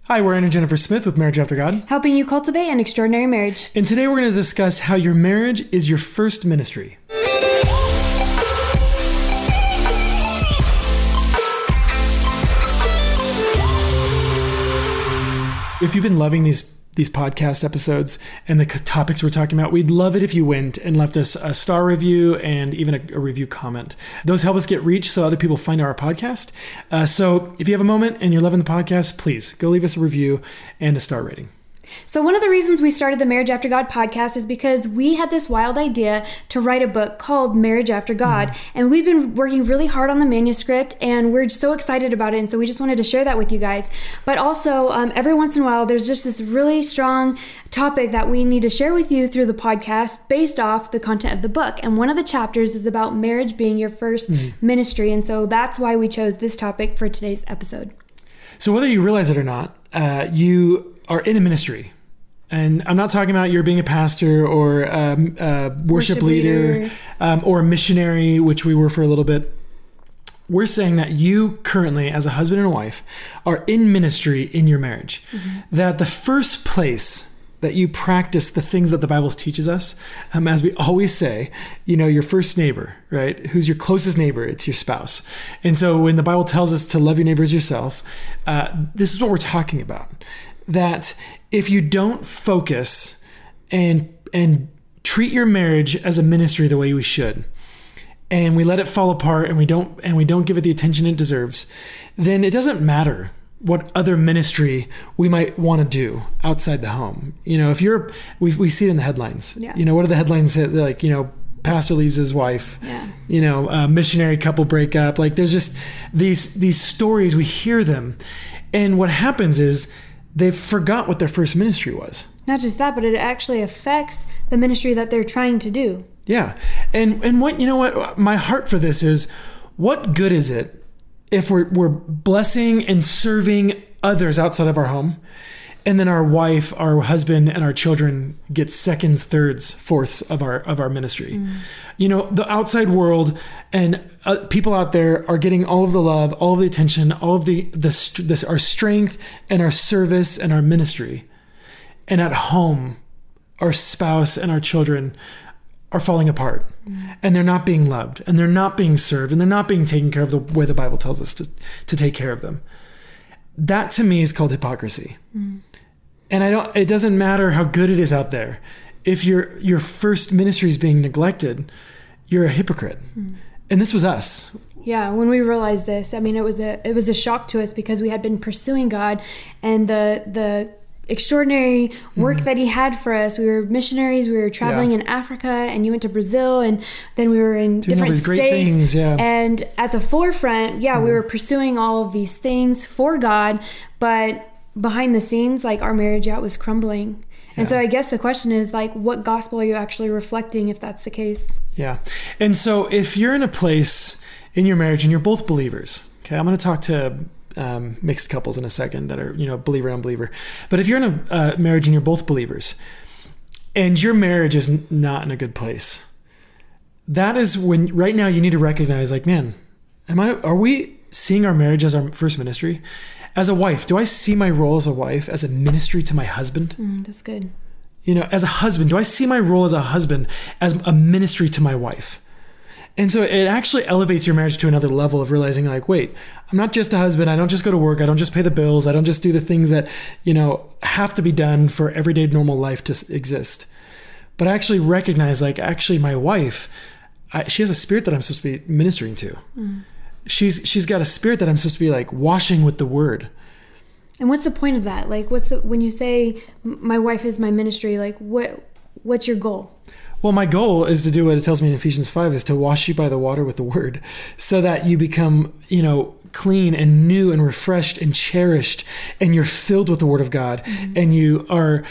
Hi, we're Aaron and Jennifer Smith with Marriage After God, helping you cultivate an extraordinary marriage. and today we're going to discuss how your marriage is your first ministry. If you've been loving these podcast episodes and the topics we're talking about, we'd love it if you went and left us a star review and even a review comment. Those help us get reach so other people find our podcast. So if you have a moment and you're loving the podcast, please go leave us a review and a star rating. So one of the reasons we started the Marriage After God podcast is because we had this wild idea to write a book called Marriage After God. And we've been working really hard on the manuscript and we're so excited about it. And so we just wanted to share that with you guys. But also every once in a while, there's just this really strong topic that we need to share with you through the podcast based off the content of the book. And one of the chapters is about marriage being your first ministry. And so that's why we chose this topic for today's episode. So whether you realize it or not, you are in a ministry. And I'm not talking about you're being a pastor or a worship leader. Or a missionary, which we were for a little bit. We're saying that you currently, as a husband and a wife, are in ministry in your marriage. That the first place that you practice the things that the Bible teaches us, as we always say, your first neighbor, right? Who's your closest neighbor? It's your spouse. And so when the Bible tells us to love your neighbor as yourself, this is what we're talking about. That if you don't focus and treat your marriage as a ministry the way we should, and we let it fall apart and we don't give it the attention it deserves, then it doesn't matter what other ministry we might want to do outside the home. If we see it in the headlines. Yeah. What do the headlines say? Like, pastor leaves his wife. Yeah. Missionary couple break up. Like, there's just these stories, we hear them, and what happens is they forgot what their first ministry was. Not just that, but it actually affects the ministry that they're trying to do. Yeah. And what my heart for this is, what good is it if we're blessing and serving others outside of our home, and then our wife, our husband, and our children get seconds, thirds, fourths of our ministry? The outside world and people out there are getting all of the love, all of the attention, all of our strength and our service and our ministry. And at home, our spouse and our children are falling apart, and they're not being loved, and they're not being served, and they're not being taken care of the way the Bible tells us to take care of them. That to me is called hypocrisy. And it doesn't matter how good it is out there. If your first ministry is being neglected, you're a hypocrite. And this was us. Yeah, when we realized this, it was a shock to us because we had been pursuing God and the extraordinary work that he had for us. We were missionaries, we were traveling in Africa, and you went to Brazil, and then we were in doing different states. Great things, and at the forefront, we were pursuing all of these things for God, but behind the scenes, our marriage was crumbling. And so I guess the question is, what gospel are you actually reflecting if that's the case? Yeah. And so if you're in a place in your marriage and you're both believers, okay, I'm going to talk to mixed couples in a second that are, believer, unbeliever. But if you're in a marriage and you're both believers and your marriage is not in a good place, that is when right now you need to recognize, man, are we seeing our marriage as our first ministry? As a wife, do I see my role as a wife as a ministry to my husband? That's good. As a husband, do I see my role as a husband as a ministry to my wife? And so it actually elevates your marriage to another level of realizing, wait, I'm not just a husband. I don't just go to work. I don't just pay the bills. I don't just do the things that, have to be done for everyday normal life to exist. But I actually recognize, my wife, she has a spirit that I'm supposed to be ministering to. She's got a spirit that I'm supposed to be washing with the word. And what's the point of that? When you say my wife is my ministry, what's your goal? Well, my goal is to do what it tells me in Ephesians 5, is to wash you by the water with the word, so that you become, clean and new and refreshed and cherished, and you're filled with the word of God, and you are,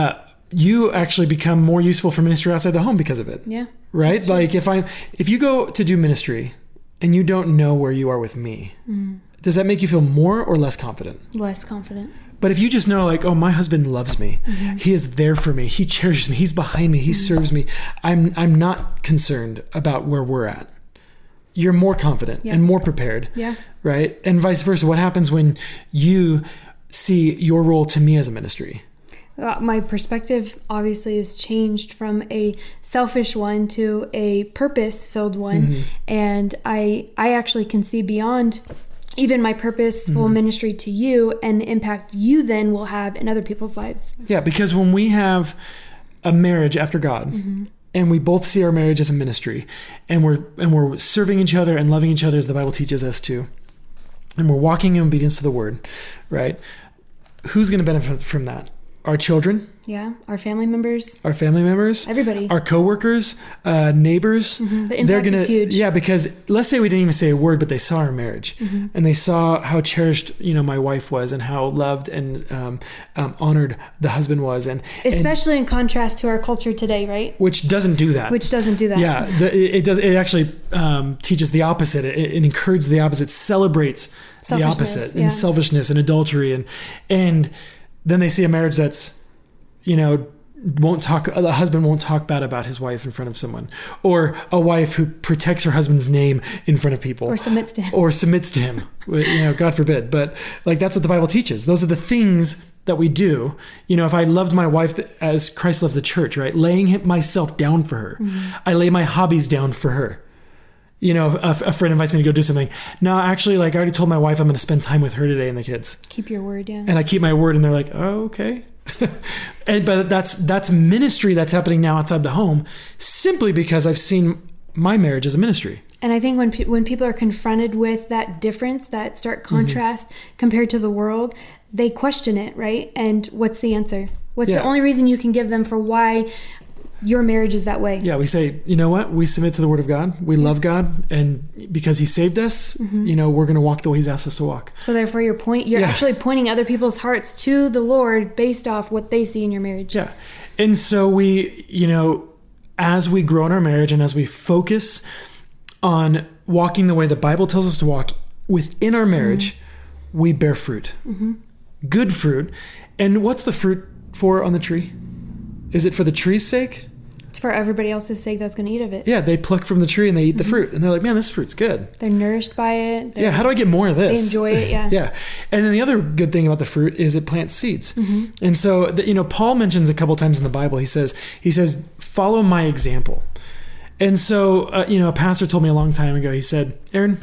you actually become more useful for ministry outside the home because of it. Yeah. Right? If you go to do ministry and you don't know where you are with me, does that make you feel more or less confident? Less confident. But if you just know, my husband loves me, he is there for me, he cherishes me, he's behind me, he serves me, I'm not concerned about where we're at. You're more confident and more prepared, right? And vice versa. What happens when you see your role to me as a ministry? My perspective obviously has changed from a selfish one to a purpose-filled one. And I actually can see beyond even my purposeful ministry to you and the impact you then will have in other people's lives. Yeah, because when we have a marriage after God, and we both see our marriage as a ministry, and we're serving each other and loving each other as the Bible teaches us to, and we're walking in obedience to the word, right? Who's going to benefit from that? Our children. Yeah, our family members. Everybody. Our coworkers, neighbors. The impact is huge. Yeah, because let's say we didn't even say a word, but they saw our marriage, and they saw how cherished, my wife was, and how loved and honored the husband was, and especially in contrast to our culture today, right? Which doesn't do that. Yeah, it does. It actually teaches the opposite. It encourages the opposite. Celebrates the opposite, and selfishness and adultery, and then they see a marriage that's, the husband won't talk bad about his wife in front of someone, or a wife who protects her husband's name in front of people, or submits to him, God forbid. But that's what the Bible teaches. Those are the things that we do. If I loved my wife as Christ loves the church, right? Laying myself down for her. I lay my hobbies down for her. A friend invites me to go do something. No, actually, I already told my wife I'm going to spend time with her today and the kids. Keep your word, yeah. And I keep my word, and they're like, oh, okay. But that's ministry that's happening now outside the home, simply because I've seen my marriage as a ministry. And I think when people are confronted with that difference, that stark contrast compared to the world, they question it, right? And what's the answer? What's the only reason you can give them for why your marriage is that way? Yeah, we say, you know what? We submit to the word of God. We love God, and because he saved us, we're going to walk the way he's asked us to walk. So therefore you're actually pointing other people's hearts to the Lord based off what they see in your marriage. Yeah. And so we, as we grow in our marriage and as we focus on walking the way the Bible tells us to walk within our marriage, we bear fruit. Good fruit. And what's the fruit for on the tree? Is it for the tree's sake? It's for everybody else's sake that's going to eat of it. Yeah, they pluck from the tree and they eat the fruit. And they're like, man, this fruit's good. They're nourished by it. How do I get more of this? They enjoy it, yeah. Yeah. And then the other good thing about the fruit is it plants seeds. And so, Paul mentions a couple times in the Bible, he says, follow my example. And so, a pastor told me a long time ago, he said, Aaron,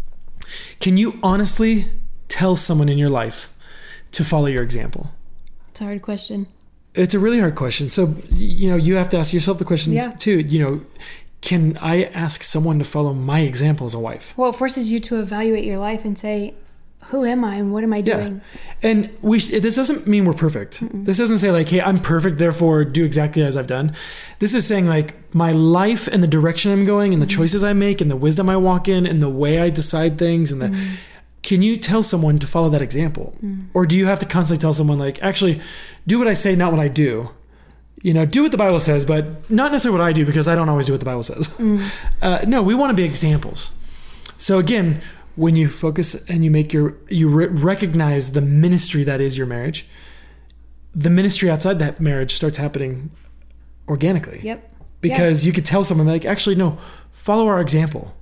can you honestly tell someone in your life to follow your example? It's a hard question. It's a really hard question. So, you have to ask yourself the questions too. Can I ask someone to follow my example as a wife? Well, it forces you to evaluate your life and say, who am I and what am I doing? And this doesn't mean we're perfect. This doesn't say hey, I'm perfect, therefore do exactly as I've done. This is saying my life and the direction I'm going and the choices I make and the wisdom I walk in and the way I decide things and can you tell someone to follow that example? Or do you have to constantly tell someone actually do what I say, not what I do? Do what the Bible says, but not necessarily what I do because I don't always do what the Bible says. No, we want to be examples. So again, when you focus and you recognize the ministry that is your marriage, the ministry outside that marriage starts happening organically. Yep. Because you could tell someone actually, no, follow our example.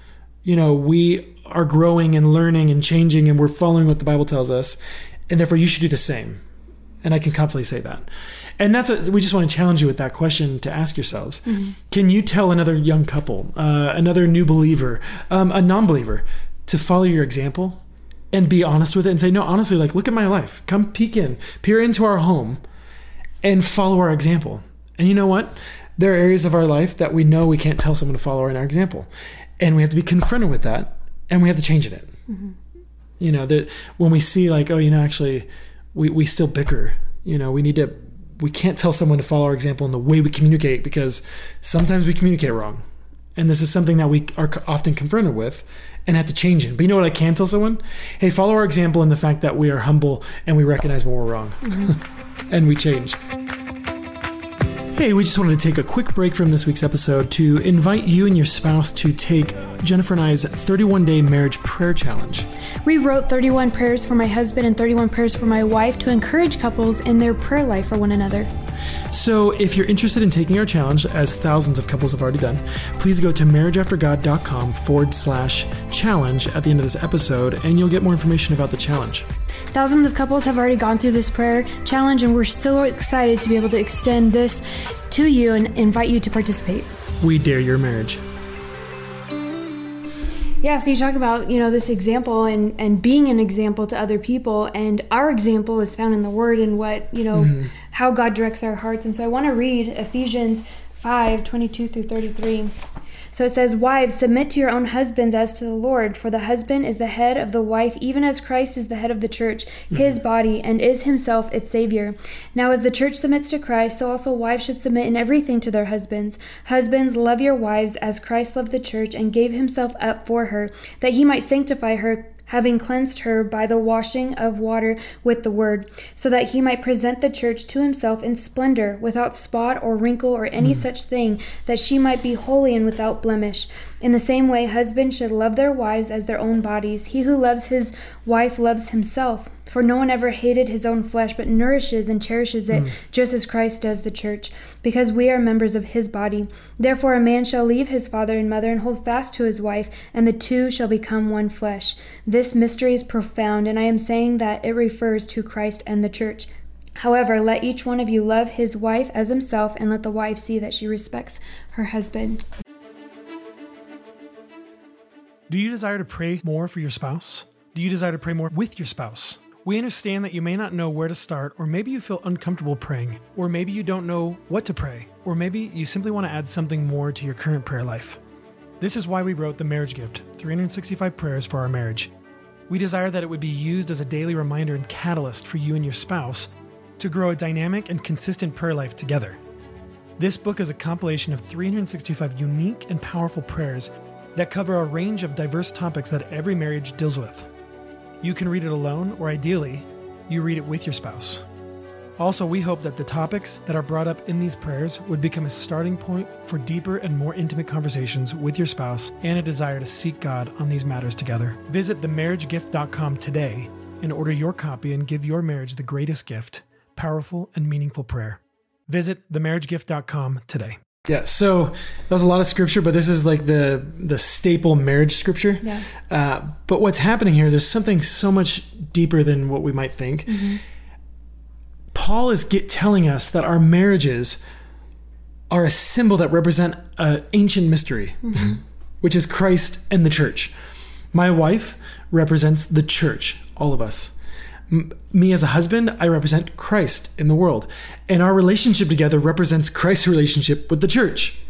We are growing and learning and changing and we're following what the Bible tells us, and therefore you should do the same. And I can confidently say that. And we just want to challenge you with that question to ask yourselves. Can you tell another young couple, another new believer, a non-believer, to follow your example and be honest with it and say, no, honestly, look at my life. Come peer into our home and follow our example. And you know what? There are areas of our life that we know we can't tell someone to follow in our example. And we have to be confronted with that and we have to change it. That when we see actually we still bicker, we can't tell someone to follow our example in the way we communicate because sometimes we communicate wrong. And this is something that we are often confronted with and have to change it. But you know what I can tell someone? Hey, follow our example in the fact that we are humble and we recognize when we're wrong. And we change. Hey, we just wanted to take a quick break from this week's episode to invite you and your spouse to take Jennifer and I's 31-day marriage prayer challenge. We wrote 31 prayers for my husband and 31 prayers for my wife to encourage couples in their prayer life for one another. So if you're interested in taking our challenge, as thousands of couples have already done, please go to marriageaftergod.com/challenge at the end of this episode, and you'll get more information about the challenge. Thousands of couples have already gone through this prayer challenge, and we're so excited to be able to extend this to you and invite you to participate. We dare your marriage. Yeah, so you talk about, this example and being an example to other people, and our example is found in the Word and what, how God directs our hearts. And so I want to read Ephesians 5:22-33. So it says, "Wives, submit to your own husbands as to the Lord, for the husband is the head of the wife, even as Christ is the head of the church, his body, and is himself its Savior. Now as the church submits to Christ, so also wives should submit in everything to their husbands. Husbands, love your wives as Christ loved the church and gave himself up for her, that he might sanctify her, having cleansed her by the washing of water with the word, so that he might present the church to himself in splendor, without spot or wrinkle or any such thing, that she might be holy and without blemish. In the same way, husbands should love their wives as their own bodies. He who loves his wife loves himself. For no one ever hated his own flesh, but nourishes and cherishes it, just as Christ does the church, because we are members of his body. Therefore a man shall leave his father and mother and hold fast to his wife, and the two shall become one flesh. This mystery is profound, and I am saying that it refers to Christ and the church. However, let each one of you love his wife as himself, and let the wife see that she respects her husband." Do you desire to pray more for your spouse? Do you desire to pray more with your spouse? We understand that you may not know where to start, or maybe you feel uncomfortable praying, or maybe you don't know what to pray, or maybe you simply want to add something more to your current prayer life. This is why we wrote The Marriage Gift, 365 Prayers for Our Marriage. We desire that it would be used as a daily reminder and catalyst for you and your spouse to grow a dynamic and consistent prayer life together. This book is a compilation of 365 unique and powerful prayers that cover a range of diverse topics that every marriage deals with. You can read it alone, or ideally, you read it with your spouse. Also, we hope that the topics that are brought up in these prayers would become a starting point for deeper and more intimate conversations with your spouse and a desire to seek God on these matters together. Visit themarriagegift.com today and order your copy and give your marriage the greatest gift, powerful and meaningful prayer. Visit themarriagegift.com today. Yeah, so that was a lot of scripture, but this is like the staple marriage scripture. Yeah. But what's happening here, there's something so much deeper than what we might think. Paul is telling us that our marriages are a symbol that represent an ancient mystery, which is Christ and the church. My wife represents the church, all of us. Me as a husband, I represent Christ in the world. And our relationship together represents Christ's relationship with the church.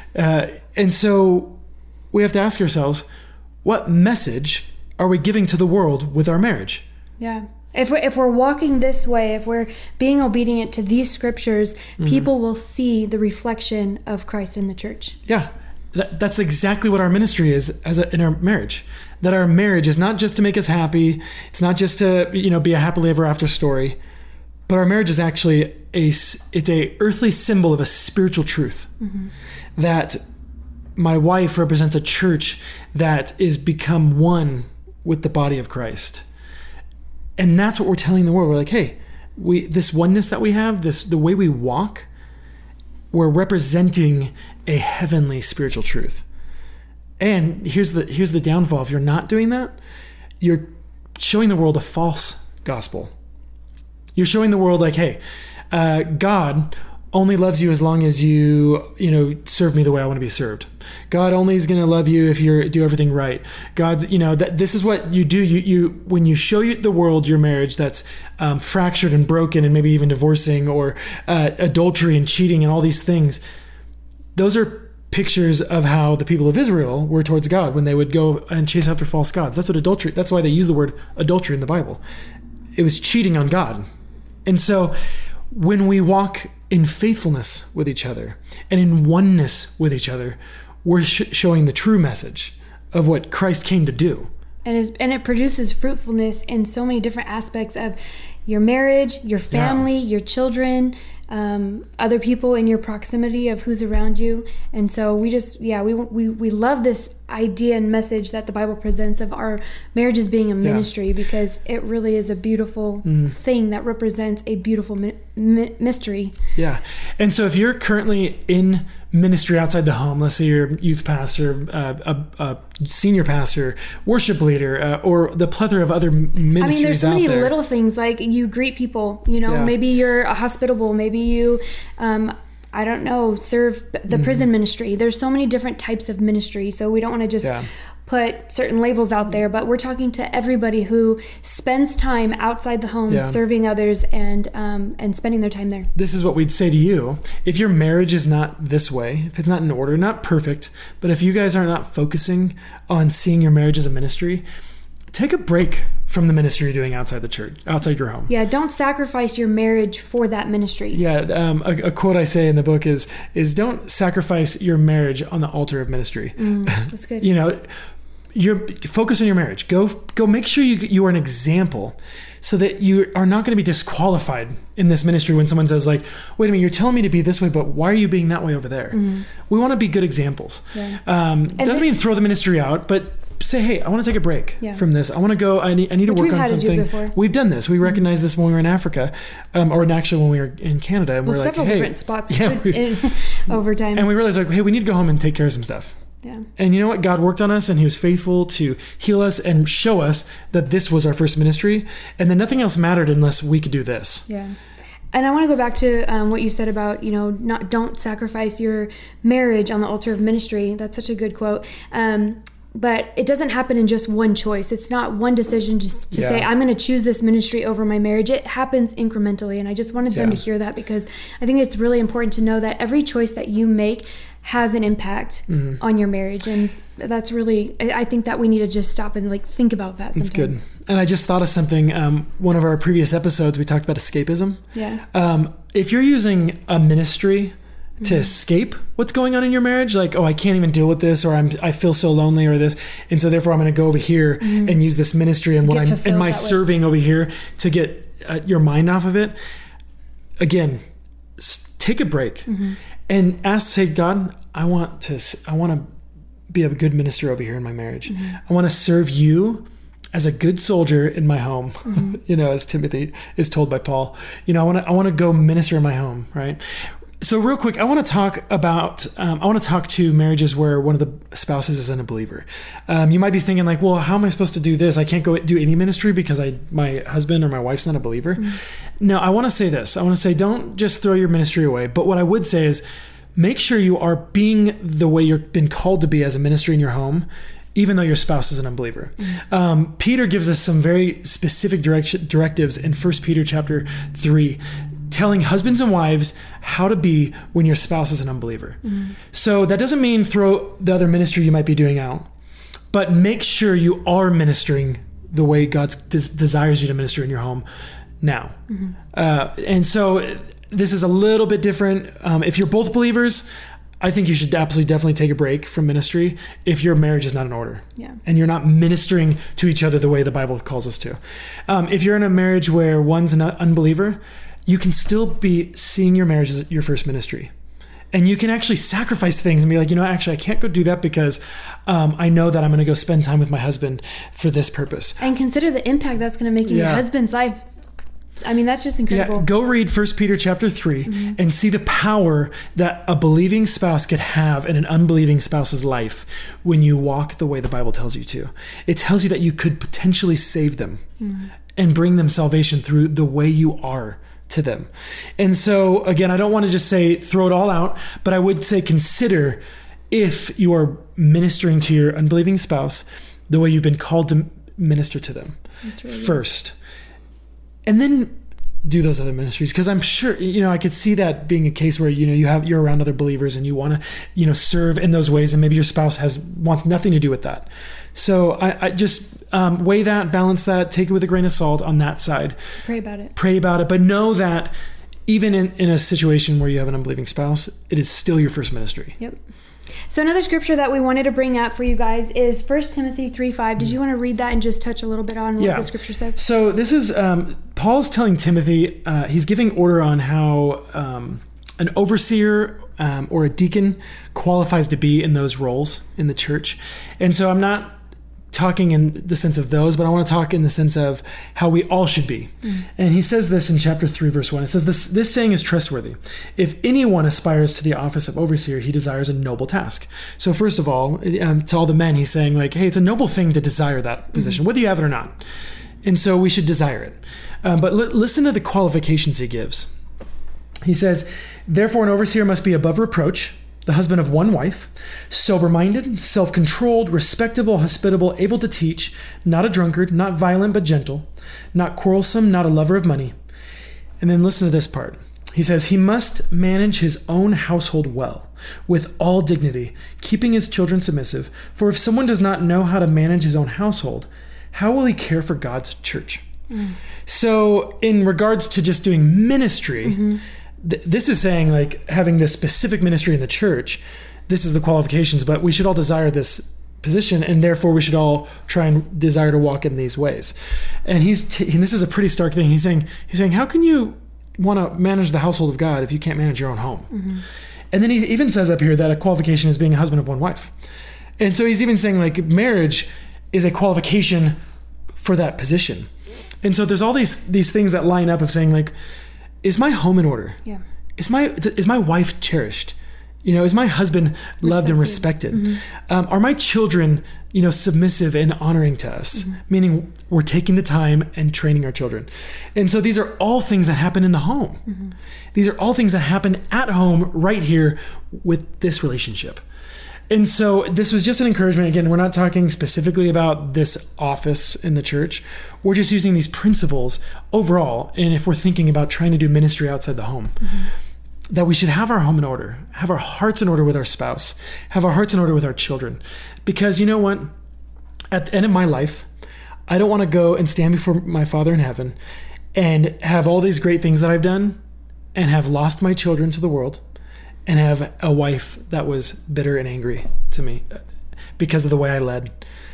And so we have to ask ourselves, what message are we giving to the world with our marriage? Yeah. If we're walking this way, if we're being obedient to these scriptures, people will see the reflection of Christ in the church. Yeah. That's exactly what our ministry is in our marriage. That our marriage is not just to make us happy. It's not just to, be a happily ever after story. But our marriage is actually it's a earthly symbol of a spiritual truth. That my wife represents a church that is become one with the body of Christ. And that's what we're telling the world. We're like, hey, this oneness that we have, the way we walk, we're representing a heavenly spiritual truth. And here's the downfall. If you're not doing that, you're showing the world a false gospel. You're showing the world like, hey, God only loves you as long as you serve me the way I want to be served. God only is going to love you if you do everything right. God's, that this is what you do. You when you show the world your marriage that's fractured and broken and maybe even divorcing or adultery and cheating and all these things, those are pictures of how the people of Israel were towards God when they would go and chase after false gods. That's what adultery. That's why they use the word adultery in the Bible. It was cheating on God. And so when we walk in faithfulness with each other and in oneness with each other, we're showing the true message of what Christ came to do. And it produces fruitfulness in so many different aspects of, your marriage, your family, your children, other people in your proximity of who's around you. And so we love this idea and message that the Bible presents of our marriages being a ministry, because it really is a beautiful thing that represents a beautiful mystery. Yeah. And so if you're currently in ministry outside the home, let's say you're a youth pastor, a senior pastor, worship leader, or the plethora of other ministries out there. There's so many little things, like you greet people, maybe you're hospitable, maybe you, I don't know, serve the prison ministry. There's so many different types of ministry. So we don't want to just put certain labels out there, but we're talking to everybody who spends time outside the home serving others and spending their time there. This is what we'd say to you. If your marriage is not this way, if it's not in order, not perfect, but if you guys are not focusing on seeing your marriage as a ministry, take a break from the ministry you're doing outside the church, outside your home. Yeah, don't sacrifice your marriage for that ministry. Yeah, a quote I say in the book is don't sacrifice your marriage on the altar of ministry. That's good. You're focus on your marriage. Go make sure you are an example, so that you are not going to be disqualified in this ministry when someone says, like, wait a minute, you're telling me to be this way, but why are you being that way over there? We want to be good examples. Doesn't mean throw the ministry out, but say, hey, I want to take a break from this. I want to go, I need to work on something. We've done this. We recognized this when we were in Africa, or actually when we were in Canada. And we're like, several different spots over time. And we realized, like, hey, we need to go home and take care of some stuff. Yeah. And you know what? God worked on us, and he was faithful to heal us and show us that this was our first ministry, and then nothing else mattered unless we could do this. Yeah. And I want to go back to what you said about, don't sacrifice your marriage on the altar of ministry. That's such a good quote. But it doesn't happen in just one choice. It's not one decision just to say, I'm going to choose this ministry over my marriage. It happens incrementally. And I just wanted them to hear that, because I think it's really important to know that every choice that you make has an impact on your marriage. And that's really, I think that we need to just stop and think about that sometimes. That's good. And I just thought of something. One of our previous episodes, we talked about escapism. Yeah. If you're using a ministry to escape what's going on in your marriage, like, oh, I can't even deal with this, or I feel so lonely, or this, and so therefore I'm going to go over here and use this ministry and my serving over here to get your mind off of it. Again, take a break and say, God, I want to be a good minister over here in my marriage. I want to serve you as a good soldier in my home, as Timothy is told by Paul. I want to go minister in my home, right? So real quick, I want to talk to marriages where one of the spouses isn't a believer. You might be thinking, like, well, how am I supposed to do this? I can't go do any ministry because my husband or my wife's not a believer. No, I want to say this. I want to say, don't just throw your ministry away. But what I would say is, make sure you are being the way you've been called to be as a ministry in your home, even though your spouse is an unbeliever. Peter gives us some very specific directives in 1 Peter chapter 3, telling husbands and wives how to be when your spouse is an unbeliever. So that doesn't mean throw the other ministry you might be doing out, but make sure you are ministering the way God desires you to minister in your home now. And so this is a little bit different. If you're both believers, I think you should absolutely definitely take a break from ministry if your marriage is not in order and you're not ministering to each other the way the Bible calls us to. If you're in a marriage where one's an unbeliever, you can still be seeing your marriage as your first ministry. And you can actually sacrifice things and be like, actually, I can't go do that because I know that I'm going to go spend time with my husband for this purpose. And consider the impact that's going to make in your husband's life. I mean, that's just incredible. Go read 1 Peter chapter 3 and see the power that a believing spouse could have in an unbelieving spouse's life when you walk the way the Bible tells you to. It tells you that you could potentially save them and bring them salvation through the way you are to them. And so, again, I don't want to just say throw it all out, but I would say consider if you are ministering to your unbelieving spouse the way you've been called to minister to them first. And then do those other ministries, because I'm sure I could see that being a case where you're around other believers and you want to serve in those ways, and maybe your spouse wants nothing to do with that. So I just weigh that, balance that, take it with a grain of salt on that side. Pray about it, but know that even in a situation where you have an unbelieving spouse, it is still your first ministry. Yep. So another scripture that we wanted to bring up for you guys is 1 Timothy 3:5. Did you want to read that and just touch a little bit on what the scripture says? So this is Paul's telling Timothy, he's giving order on how an overseer or a deacon qualifies to be in those roles in the church. And so I'm not talking in the sense of those, but I want to talk in the sense of how we all should be. And he says this in chapter 3, verse 1. It says, this saying is trustworthy. If anyone aspires to the office of overseer, he desires a noble task. So first of all, to all the men, he's saying like, hey, it's a noble thing to desire that position, whether you have it or not. And so we should desire it. But listen to the qualifications he gives. He says, therefore an overseer must be above reproach, the husband of one wife, sober-minded, self-controlled, respectable, hospitable, able to teach, not a drunkard, not violent but gentle, not quarrelsome, not a lover of money. And then listen to this part. He says, he must manage his own household well, with all dignity, keeping his children submissive. For if someone does not know how to manage his own household, how will he care for God's church? So in regards to just doing ministry, this is saying like having this specific ministry in the church, this is the qualifications, but we should all desire this position, and therefore we should all try and desire to walk in these ways. And and this is a pretty stark thing. He's saying, how can you want to manage the household of God if you can't manage your own home? And then he even says up here that a qualification is being a husband of one wife. And so he's even saying like marriage is a qualification for that position. And so there's all these things that line up of saying like, is my home in order? Yeah. Is my wife cherished? Is my husband loved and respected? Are my children, submissive and honoring to us? Meaning we're taking the time and training our children. And so these are all things that happen in the home. These are all things that happen at home right here with this relationship. And so this was just an encouragement. Again, we're not talking specifically about this office in the church. We're just using these principles overall. And if we're thinking about trying to do ministry outside the home, that we should have our home in order, have our hearts in order with our spouse, have our hearts in order with our children. Because you know what? At the end of my life, I don't want to go and stand before my Father in heaven and have all these great things that I've done and have lost my children to the world, and have a wife that was bitter and angry to me because of the way I led.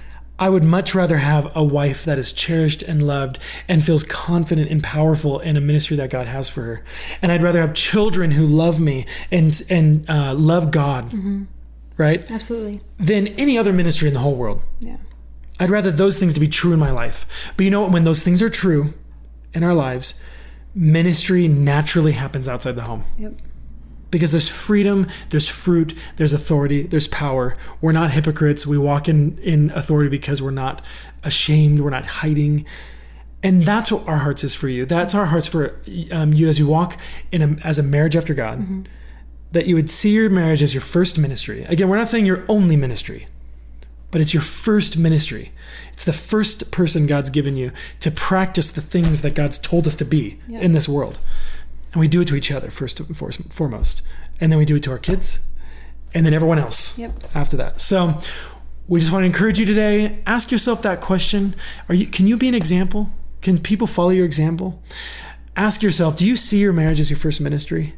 I would much rather have a wife that is cherished and loved and feels confident and powerful in a ministry that God has for her. And I'd rather have children who love me and love God, right? Absolutely. Than any other ministry in the whole world. Yeah. I'd rather those things to be true in my life. But you know what? When those things are true in our lives, ministry naturally happens outside the home. Yep. Because there's freedom, there's fruit, there's authority, there's power. We're not hypocrites. We walk in authority because we're not ashamed. We're not hiding. And that's what our hearts is for you. That's our hearts for you as you walk as a marriage after God. That you would see your marriage as your first ministry. Again, we're not saying your only ministry, but it's your first ministry. It's the first person God's given you to practice the things that God's told us to be in this world. And we do it to each other first and foremost. And then we do it to our kids and then everyone else after that. So we just want to encourage you today. Ask yourself that question. Can you be an example? Can people follow your example? Ask yourself, do you see your marriage as your first ministry?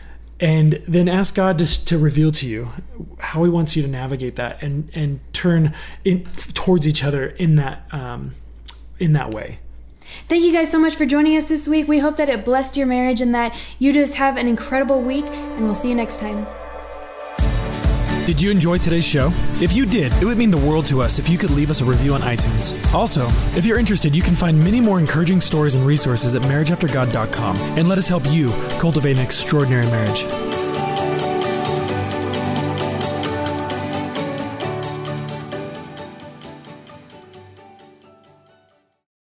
And then ask God to reveal to you how he wants you to navigate that and turn towards each other in that way. Thank you guys so much for joining us this week. We hope that it blessed your marriage and that you just have an incredible week, and we'll see you next time. Did you enjoy today's show? If you did, it would mean the world to us if you could leave us a review on iTunes. Also, if you're interested, you can find many more encouraging stories and resources at marriageaftergod.com, and let us help you cultivate an extraordinary marriage.